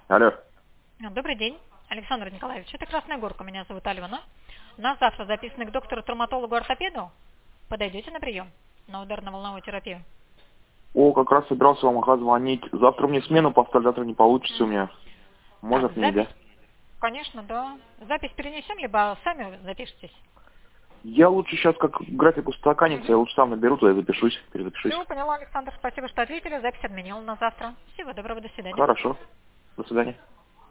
Алло. Добрый день, Александр Николаевич. Это Красная Горка, меня зовут Алена. Нас завтра записаны к доктору-травматологу-ортопеду. Подойдете на прием на ударно-волновую терапию? О, как раз собирался вам звонить. Завтра мне смену поставить, завтра не получится у меня. Можно Так, отменить, да? запись? Конечно, да. Запись перенесем, либо сами запишитесь. Я лучше сейчас как график устаканится, я лучше сам наберу, туда и запишусь, перезапишусь. Все, поняла, Александр. Спасибо, что ответили. Запись отменила на завтра. Всего доброго, до свидания. Хорошо. До свидания.